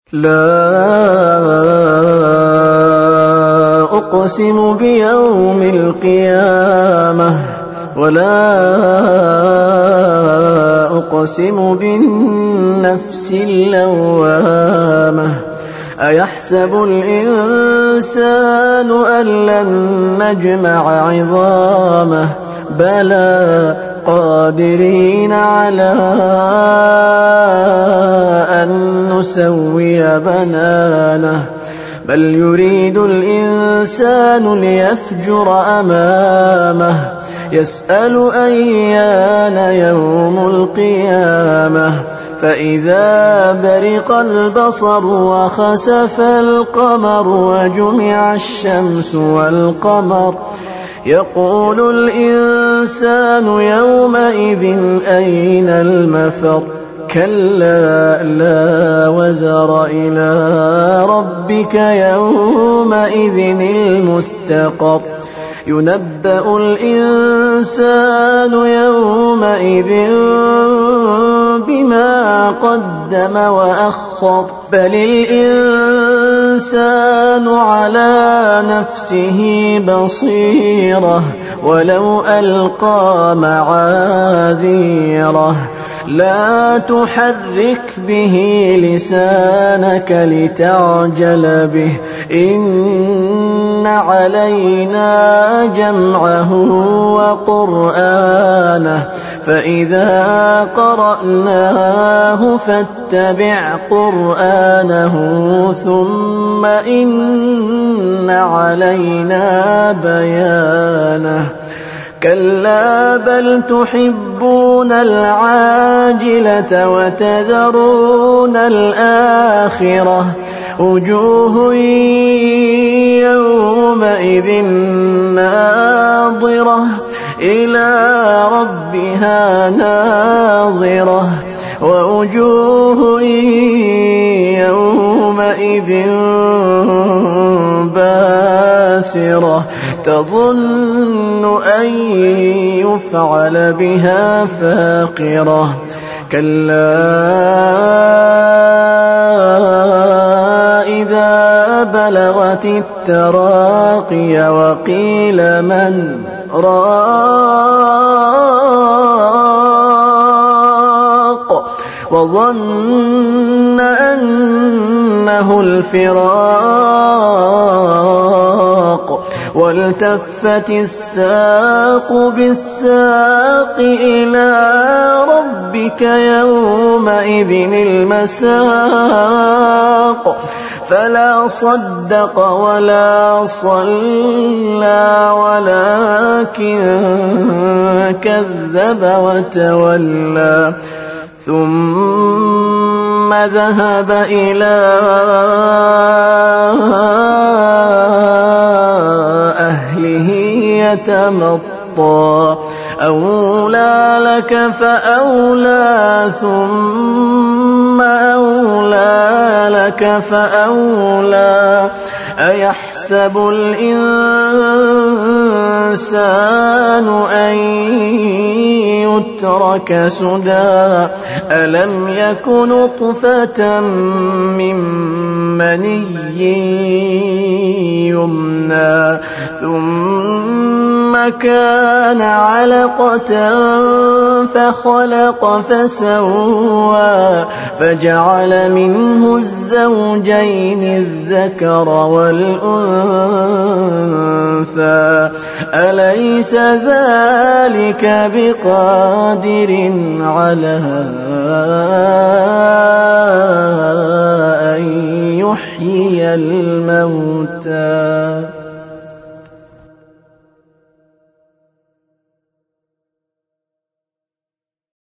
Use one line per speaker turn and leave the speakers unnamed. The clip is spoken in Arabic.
لا أقسم بيوم القيامة ولا أقسم بالنفس اللوامة أيحسب الإنسان أن لن نجمع عظامه بلى قادرين على أن نسوي بنانه بل يريد الإنسان ليفجر أمامه يسأل أيان يوم القيامة فإذا برق البصر وخسف القمر وجمع الشمس والقمر يقول الإنسان يومئذ أين المفر كلا لا وزر إلى ربك يومئذ المستقر ينبأ الإنسان يومئذ بما قدم وأخر بل الإنسان على نفسه بصيرة ولو ألقى معاذيره لا تحرك به لسانك لتعجل به إن علينا جمعه وقرآنه فإذا قرأناه فاتبع قرآنه ثم إن علينا بيانه كلا بل تحبون العاجلة وتذرون الآخرة وجوه يومئذ ناظرة إلى ربها ناظرة ووجوه يومئذ باسرة تظن أن يفعل بها فاقرة كلا إذا بلغت التراقي وقيل من راق وظن أنه الفراق والتفت الساق بالساق إلى ربك يومئذ المساق فلا صدق ولا صلى ولكن كذب وتولى ثم ذهب إلى أهله يتمطى أولى لك فأولى ثم أولى لك فأولى أيحسب الإنسان أن يترك سدى ألم يك نطفة من مني يمنى ثم كان علقة فخلق فسوى فجعل منه الزوجين الذكر والأنثى أليس ذلك بقادر على أن يحيي الموتى